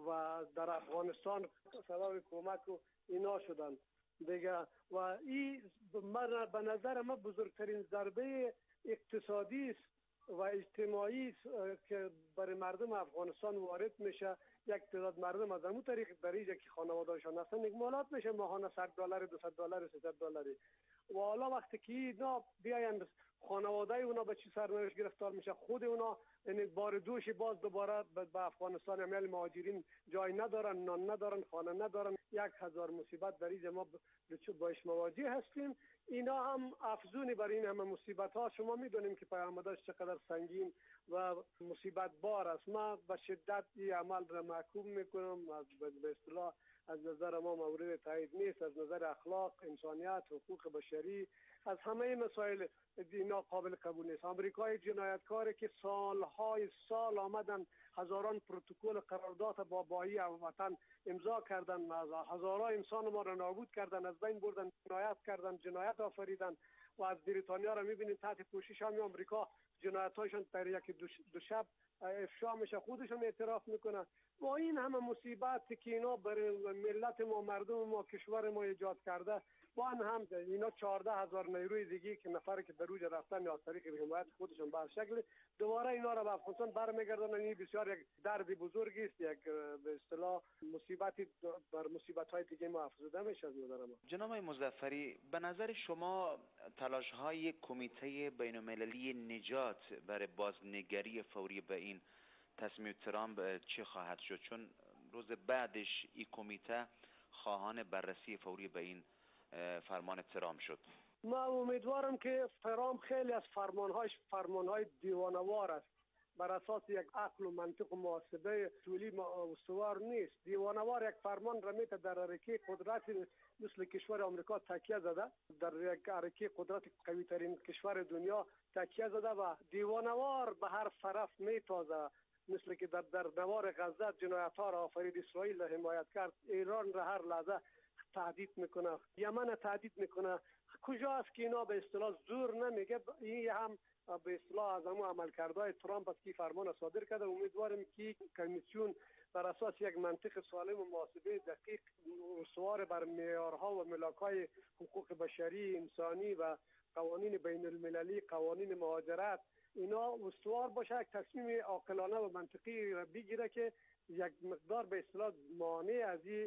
و در افغانستان سبب کمک و اینا شدن دیگه. و این به نظر من بزرگترین ضربه اقتصادی است و اجتماعی است که برای مردم افغانستان وارد میشه. یک تعداد مردم از همون طریق در اینجا که خانواده‌شان هستن اکمالات میشه ماهانه صد دلار، دویست دلار، سیصد دلاری. و حالا وقتی که اینا بیاین خانواده اونا به چی سرنوشت گرفتار میشه، خود اونا یعنی بار دوش باز دوباره به افغانستان امیل مهاجرین جای ندارن، نان ندارن، خانه ندارن، یک هزار مصیبت در اینجا ما باش مواجه هستیم. اینا هم افزونی بر این همه مصیبت ها. شما میدونیم که پیامدش چقدر سنگین و مصیبت بار است. ما به شدت این عمل را محکوم میکنم، از به اصطلاح از نظر ما مورد تایید نیست، از نظر اخلاق، انسانیت، حقوق بشری، از همه مسائل اینا قابل قبول نیست. آمریکای جنایتکاری که سالهای سال آمدن هزاران پروتکل قرارداد با بایی وطن امضا کردن، هزاران انسان ما را نابود کردن، از بین بردن، جنایت کردن، جنایت آفریدن و از بریتانیا را میبینید تحت پوشش هم آمریکا جنایت‌هایشان در یک دو شب افشا میشه، خودشون اعتراف میکنن. با این همه مصیبت که اینا برای ملت ما، مردم ما، کشور ما ایجاد کرده، با آن هم اینا چهارده هزار نیروی دیگه که نفر که در اوج رفتن یا از طریق حمایت خودشون به شکل دوباره اینا را به افغانستان برمیگردونن. این بسیار یک درد بزرگی است، یک به اصطلاح مصیبتی بر مصیبت‌های دیگه ما افزوده میشه از نظر ما.
جناب مظفری، به نظر شما تلاش‌های کمیته بین‌المللی نجات برای بازنگری فوری به این تصمیم ترامپ چه خواهد شد؟ چون روز بعدش این کمیته خواهان بررسی فوری به این فرمان ترامپ شد.
ما امیدوارم که ترامپ خیلی از فرمانهاش فرمانهای دیوانوار است، بر اساس یک عقل و منطق و محاسبه طولی استوار نیست. دیوانوار یک فرمان را میته در حرکه قدرت مثل کشور آمریکا تکیه زده، در یک حرکه قدرت قوی ترین کشور دنیا تکیه زده و دیوانوار به هر طرف میتازه، مثل که در در نوار غزه جنایت ها را آفرید، اسرائیل را حمایت کرد، ایران را هر لحظه تهدید میکنه، یمن تهدید میکنه. کجا است که اینا به اصطلاح زور نمیگه؟ این هم به اصطلاح از همون عملکردهای ترامپ است که فرمان صادر کرده. امیدوارم که کمیسیون بر اساس یک منطق سالم و محاسبه دقیق استوار بر معیارها و ملاک‌های حقوق بشری، انسانی و قوانین بین المللی، قوانین مهاجرت، اینا استوار باشه، یک تصمیم عاقلانه و منطقی را بگیره که یک مقدار به اصطلاح مانع از این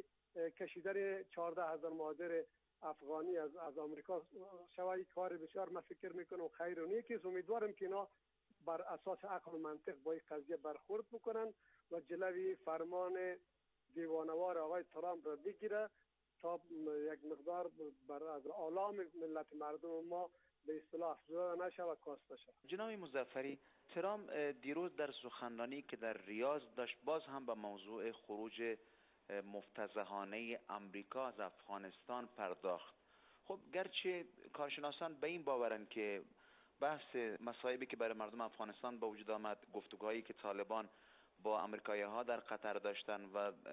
کشیدن چهارده هزار مهاجر افغانی از از آمریکا شوی. کار بسیار من فکر میکنم و خیر و نیک است. امیدوارم که اینا بر اساس عقل و منطق با این قضیه برخورد بکنن و جلوی فرمان دیوانوار آقای ترامپ را بگیره تا یک مقدار بر از آلام ملت مردم ما به اصطلاح افزوده نشه و کاسته شه.
جناب مظفری، ترامپ دیروز در سخنرانی که در ریاض داشت باز هم به موضوع خروج مفتضحانه امریکا از افغانستان پرداخت. خب گرچه کارشناسان به این باورند که بحث مصائبی که برای مردم افغانستان به وجود آمد، گفتگوهایی که طالبان با امریکایی ها در قطر داشتن و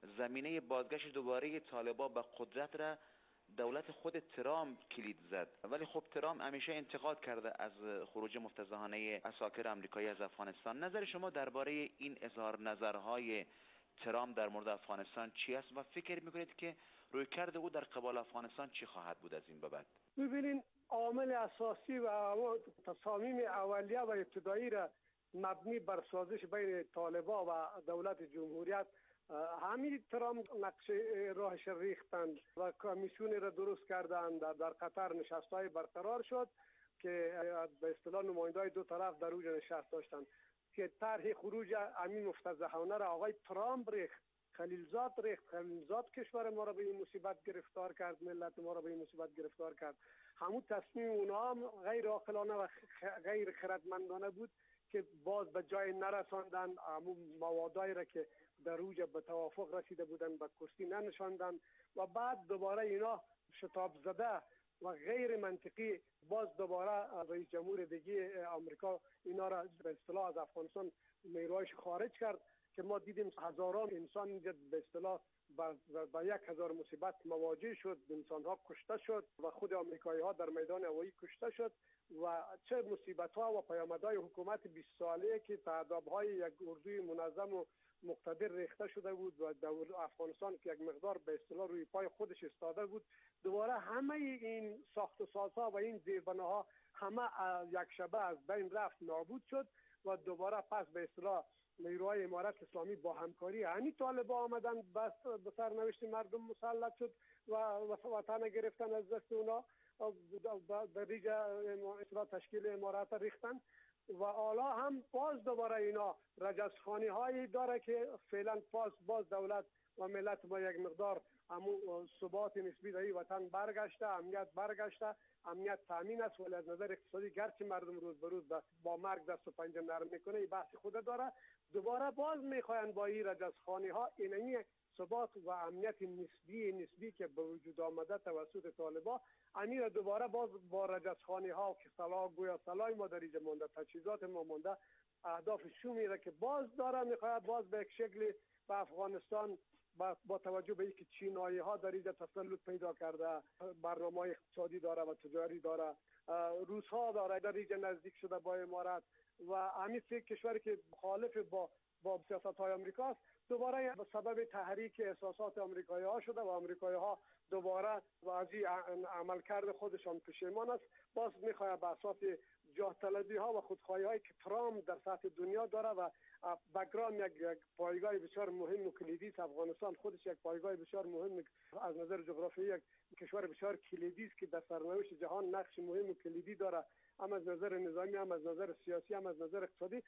زمینه بازگشت دوباره طالبان به قدرت را دولت خود ترامپ کلید زد. ولی خب ترامپ همیشه انتقاد کرده از خروج مفتضحانه عساکر آمریکایی از افغانستان. نظر شما درباره این اظهار نظرهای ترامپ در مورد افغانستان چی است و فکر میکنید که رویکرد او در قبال افغانستان چی خواهد بود از این به بعد؟
ببینین، عامل اساسی و تصامیم اولیه و ابتدایی را مبنی بر سازش بین طالبان و دولت جمهوریت همین ترامپ نقش راهش ریختند و کمیسیون را درست کردند. در قطر نشست‌های برقرار شد که به اصطلاح نماینده‌های دو طرف در اوج نشست داشتند که طرح خروج امین مفتضحانه را آقای ترامپ ریخت. خلیلزاد ریخت. خلیلزاد کشور ما را به این مصیبت گرفتار کرد، ملت ما را به این مصیبت گرفتار کرد. همون تصمیم اونها هم غیر عاقلانه و غیر خردمندانه بود که باز به جای نرساندن. همون موادایی را که در اوج به توافق رسیده بودن به کرسی ننشاندن و بعد دوباره اینا شتاب زده و غیر منطقی باز دوباره رئیس جمهور دیگه آمریکا اینا را به اصطلاح از افغانستان نیروهایش خارج کرد که ما دیدیم هزاران انسان اینجا به اصطلاح با, با یک هزار مصیبت مواجه شد، انسانها کشته شد و خود آمریکایی ها در میدان هوایی کشته شد و چه مصیبت ها و پیامدهای حکومت بیست ساله که تعداب های یک اردوی منظم و مقتدر ریخته شده بود و در افغانستان که یک مقدار به اصطلاح روی پای خودش ایستاده بود، دوباره همه این ساخت و سازها و این زیربناها همه یک شبه از بین رفت، نابود شد و دوباره پس به اصطلاح نیروهای امارت اسلامی با همکاری همین طالبان آمدن بس به سرنوشت مردم مسلط شد و وطن گرفتن از دست اونا در ریج اصلاح تشکیل امارت ریختن و حالا هم باز دوباره اینا رجزخانی هایی داره که فعلا باز باز دولت و ملت با یک مقدار همون ثبات نسبی در این وطن برگشته، امنیت برگشته، امنیت تامین است، ولی از نظر اقتصادی گرچه مردم روز به روز با مرگ دست و پنجه نرم میکنه، این بحث خود داره. دوباره باز میخواین با این رجزخانی ها اینمی ثبات و امنیت نسبی نسبی که به وجود آمده توسط طالبان، امیر دوباره باز با رجزخانی ها که سلاح گویا سلاح ما در اینجا مونده، تجهیزات ما مونده، اهداف شومی را که باز داره میخواید باز به یک شکل به افغانستان با, با توجه به اینکه چینایی ها در اینجا تسلط پیدا کرده، برنامه اقتصادی داره و تجاری داره، روس ها داره در اینجا نزدیک شده با امارت و همین سه کشوری که مخالف با با سیاست های امریکاست، دوباره به سبب تحریک احساسات آمریکایی ها شده و آمریکایی ها دوباره از این عملکرد خودشان پشیمان است. باز میخواهد به اساس جاه طلبی ها و خودخواهی هایی که ترامپ در سطح دنیا داره و بگرام یک, یک پایگاه بسیار مهم و کلیدی است. افغانستان خودش یک پایگاه بسیار مهم از نظر جغرافیایی، یک کشور بسیار کلیدی است که در سرنوشت جهان نقش مهم و کلیدی داره، هم از نظر نظامی، هم از نظر سیاسی، هم از نظر اقتصادی.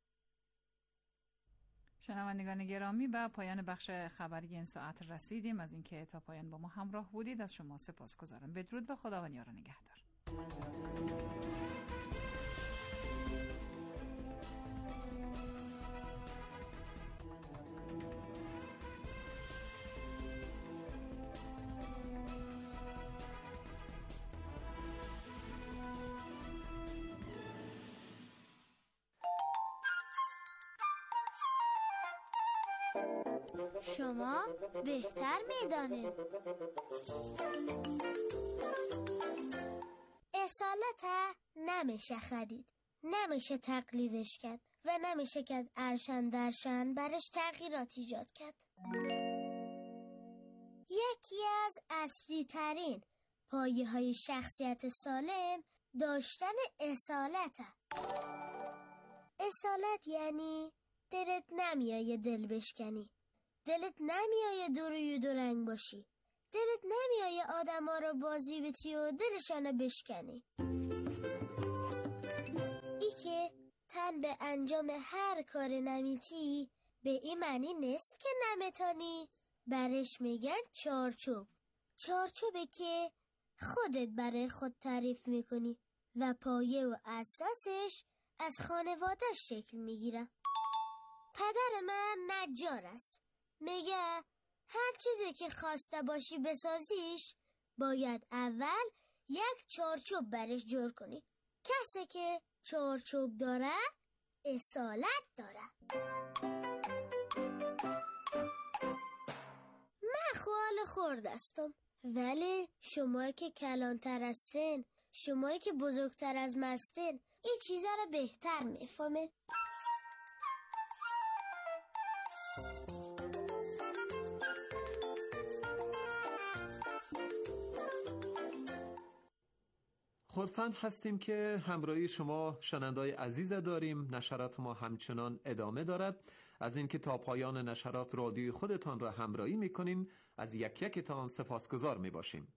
شنوندگان گرامی، به پایان بخش خبری این ساعت رسیدیم. از اینکه تا پایان با ما همراه بودید از شما سپاسگزارم. بدرود و خداوند یار و نگهدار.
شما بهتر میدانید. اصالت نمیشه خرید، نمیشه تقلیدش کرد و نمیشه که از ارشن درشن برش تغییرات ایجاد کرد. یکی از اصلی ترین پایه های شخصیت سالم داشتن اصالت. اصالت یعنی دلت نمیایه دل بشکنی، دلت نمیایه دو روی دو رنگ باشی، دلت نمیایه آدم ها رو بازی بتی و دلشانو بشکنی. ای که تن به انجام هر کار نمیتی به این معنی نیست که نمیتانی. برش میگن چارچوب. چارچوبه که خودت برای خود تعریف میکنی و پایه و اساسش از خانواده‌اش شکل میگیره. پدر من نجار است. میگه هر چیزی که خواسته باشی بسازیش باید اول یک چارچوب برش جور کنی. کسی که چارچوب داره اصالت داره. خرد هستم، ولی شما که کلانتر هستین، شما که بزرگتر از مستین، این چیزا رو بهتر میفهمه.
خرسند هستیم که همراهی شما شنوندگان عزیز داریم. نشرات ما همچنان ادامه دارد. از اینکه تا پایان نشرات رادیوی خودتان را همراهی میکنین از یک یکتان سپاسگزار میباشیم.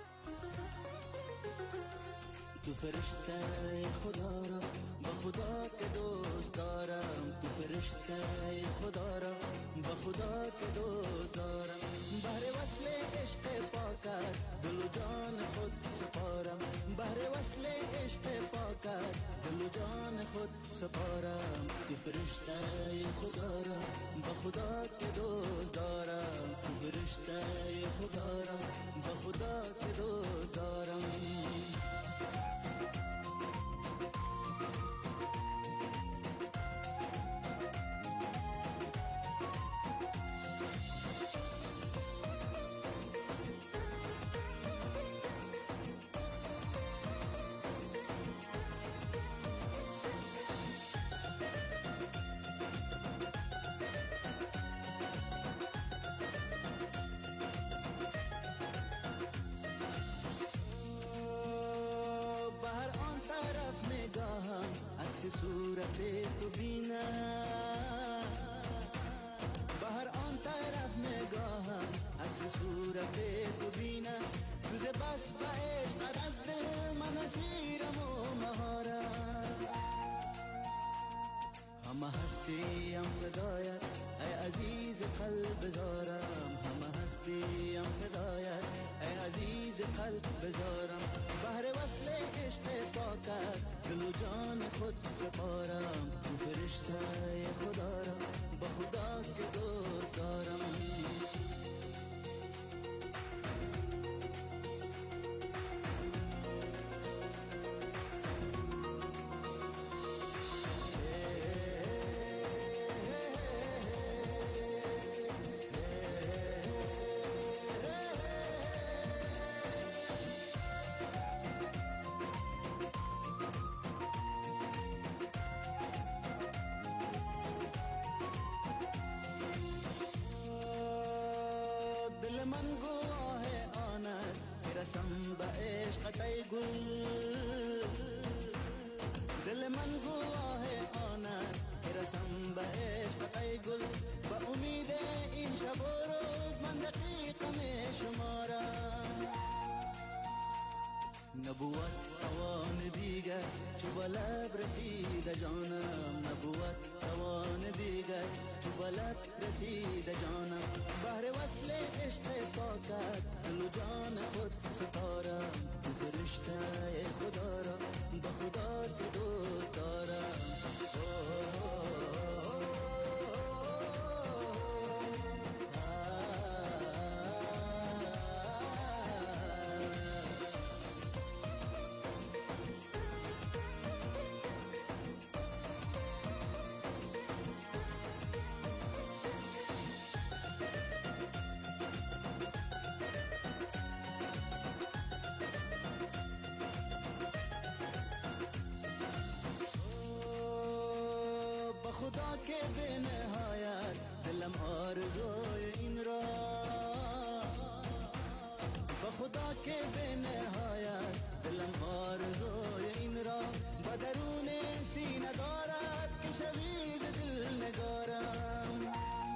تو فرشته خدا را با خدا که دوست دارم، تو فرشته خدا را با خدا که دوست دارم، بهر وصل عشق پاکت دل و جان خود سپارم، بهر وصل عشق پاکت دل و جان خود سپارم، تو فرشته خدا را با خدا که دوست دارم، تو فرشته خدا را با خدا که دوست دارم. صورت تو بینم، بهر آن طرف نگاهم عکس صورت تو بینم، روز بس با عشق از دل من اسیرم و مهارم، همه هستیم فدایت ای عزیز قلب زارم، همه هستیم فدایت ای عزیز قلب بزارم، بهر وصل عشق پاکت دل و جان خود سپارم، تو فرشته خدا را با خدا که دوست دارم. من گواه آنست که رسم به عشقت ای گل، دل من گواه آنست که رسم به عشقت ای گل، با امید این شب و روز من دقیقه می شمارم، نبوت توان دیگر چو به لب رسیده جانم، نبوت توان دیگر چو به لب رسیده جانم، بهر وصل عشق پاکت دل و جان خود سپارم، تو فرشته خدا را به خدا که دوست دارم. خدا که به نهایت دلم آرزوی این را، با خدا که به نهایت دلم آرزوی این را، با درون سینه دارد که شوی ز دل نگارم،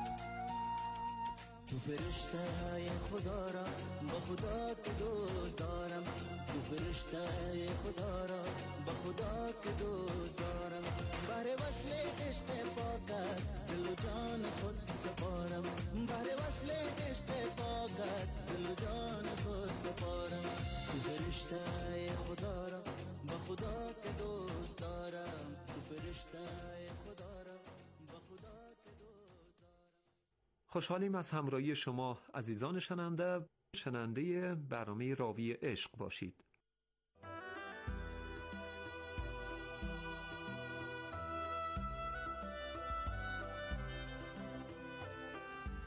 تو فرشته خدا را با خدا که دوست دارم، تو فرشته خدا را با خدا که دوست دارم، بهر وصل عشق پاکت دل و جان خود سپارم، بهر وصل عشق پاکت دل و جان خود سپارم، تو فرشته خدا را با خدا که دوست دارم، تو فرشته خدا را با خدا که دوست دارم.
خوشحالیم از همراهی شما عزیزان شنونده. شنونده برنامه راوی عشق باشید.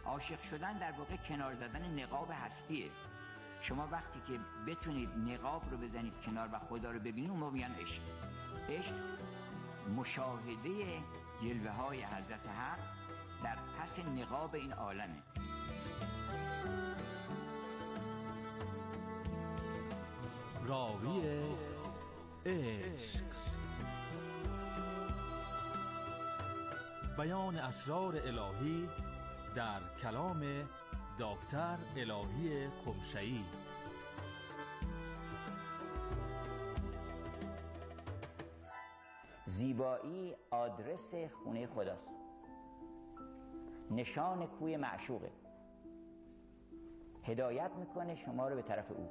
عاشق شدن در واقع کنار زدن نقاب هستیه. شما وقتی که بتونید نقاب رو بزنید کنار و خدا رو ببینید، اون میگن عشق. عشق مشاهده جلوه های حضرت حق در پس نقاب این عالمه.
راوی عشق، بیان اسرار الهی در کلام دکتر الهی قمشه‌ای.
زیبایی آدرس خونه خداست، نشان کوی معشوقه، هدایت میکنه شما رو به طرف او.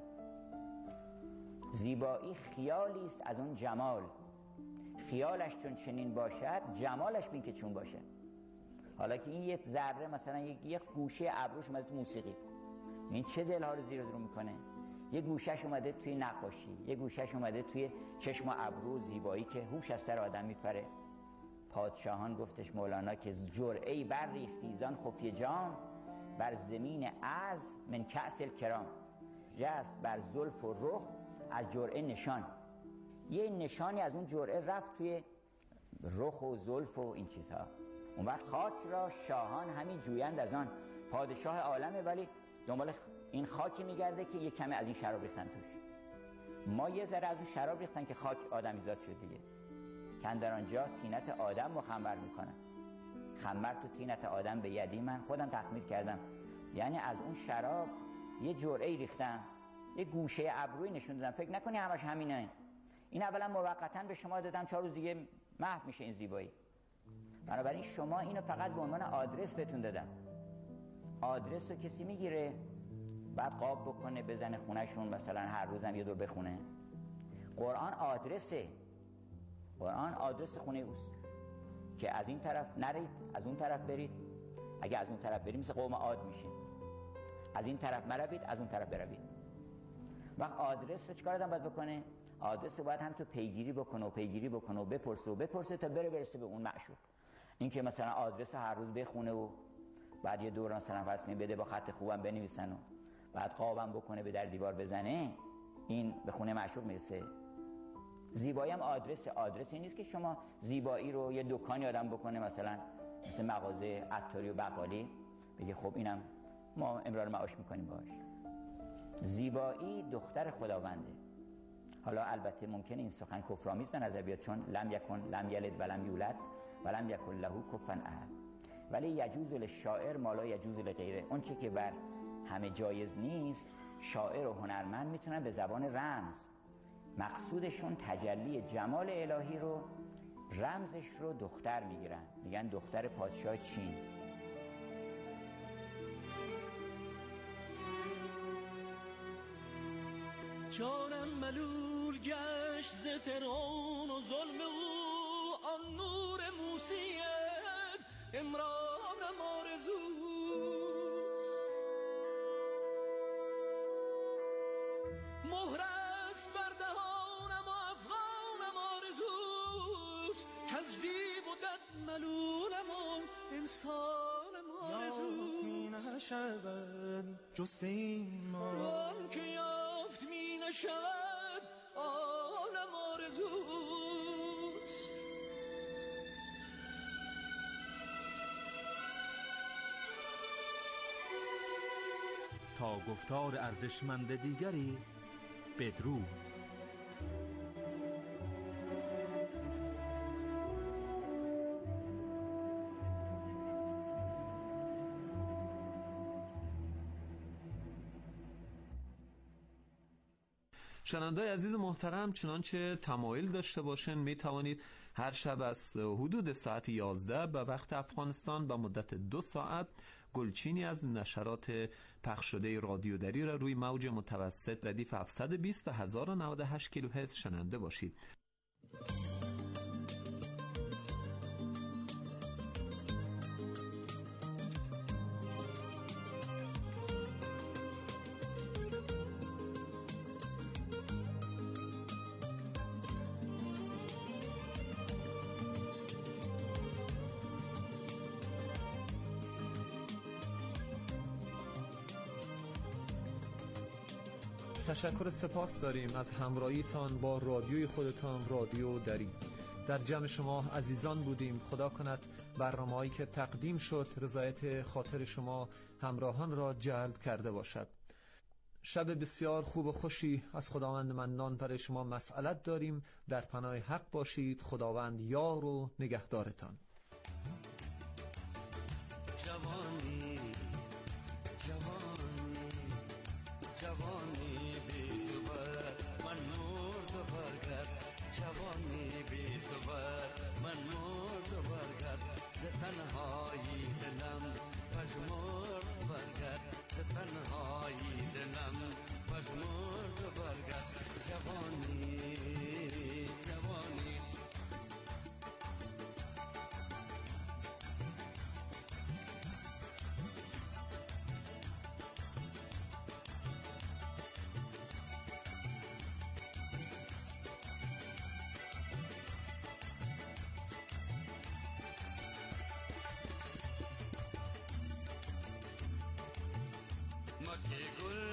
زیبایی خیالی است از اون جمال، خیالش چون چنین باشد جمالش بین که چون باشد. حالا که این یک ذره مثلا یک, یک گوشه ابروش اومده تو موسیقی، این چه دلها رو زیر و زیر میکنه. یه گوشش اومده توی نقاشی، یه گوشش اومده توی چشم و ابرو زیبایی که هوش از سر آدم میپره. پادشاهان گفتش مولانا که جرعه‌ای برریختیزان خفیه جام، بر زمین از من کأس الکرام. جست بر زلف و رخ از جرعه نشان، یه نشانی از اون جرعه رفت توی رخ و زلف و این چیزها. اون وقت خاک را شاهان همین جویند از آن. پادشاه عالمه ولی دنبال این خاکی میگرده که یه کمی از این شراب ریختن توش. ما یه ذره از اون شراب ریختن که خاک آدمیزاد شد دیگه. کن در آنجا تینت آدم مخمر میکنن. خمر تو تینت آدم به یدی، من خودم تخمیر کردم. یعنی از اون شراب یه جرعه ریختن، یه گوشه ابروی نشون دادن. فکر نکنی همش همینه. این اولا موقتا به شما دادم، چهار روز دیگه محو میشه این زیبایی. بنابراین شما اینو فقط به عنوان آدرس بهتون دادم. آدرس رو کسی میگیره بعد قاب بکنه بزنه خونهشون، مثلا هر روزم یه دور بخونه. قرآن آدرسه، قرآن آدرس خونه اوست که از این طرف نرید از اون طرف برید. اگه از اون طرف برید مثل قوم عاد میشین، از این طرف مروید از اون طرف بروید. وقت آدرس رو چیکار آدم باید بکنه؟ آدرس رو باید هم تو پیگیری بکنه و پیگیری بکنه و بپرسه و بپرسه تا بره برسه به اون معشوق. این که مثلا آدرس هر روز بخونه و بعد یه دور مثلا فرض کنید بده با خط خوبم بنویسن و بعد قابم بکنه به در دیوار بزنه، این به خونه معشوق میرسه. زیبایی هم آدرس آدرسی نیست که شما زیبایی رو یه دکانی آدم بکنه، مثلا مثل مغازه عطاری و بقالی، بگه خب اینم ما امرار معاش میکنیم باهاش. زیبایی دختر خداونده. حالا البته ممکنه این سخن کفرآمیز به نظر بیاد، چون لم یکن لم یلد ولم یولد ولم یکن له کفوا احد، ولی یجوز للشاعر ما لا یجوز لغیره. اون چه که بر همه جایز نیست، شاعر و هنرمند میتونن به زبان رمز، مقصودشون تجلی جمال الهی رو، رمزش رو دختر میگیرن، میگن دختر پادشاه چین.
جانم ملول گشت ز فرعون و ظلم او، آن نور موسیت امرانم آرزوست. مهر است بر دهانم و افغانم آرزوست، کز دیو و دد ملولم و انسانم آرزوست. یافت می نشود جست این ما، آن که یافت می نشود آنم آرزوست.
تا گفتار ارزشمند دیگری بدرود.
شنونده‌های عزیز محترم، چنانچه تمایل داشته باشن می توانید هر شب از حدود ساعت یازده به وقت افغانستان به مدت دو ساعت گلچینی از نشرات پخش شده رادیو دری را روی موج متوسط ردیف هفتصد و بیست و هزار و نود و هشت کیلوهرتز شنونده باشید. تشکر سپاس داریم از همراهیتان با رادیوی خودتان، رادیو دری. در جمع شما عزیزان بودیم. خدا کند برنامه‌هایی که تقدیم شد رضایت خاطر شما همراهان را جلب کرده باشد. شب بسیار خوب و خوشی از خداوند منان برای شما مسئلت داریم. در پناه حق باشید. خداوند یار و نگهدارتان.
جوانی جوانی جوانی بی تو بر من مرد برگرد، جوانی بی تو بر من مرد برگرد، ز تنهایی دلم پژمرد برگرد، ز تنهایی دلم پژمرد برگرد. جوانی جوانی ما که گل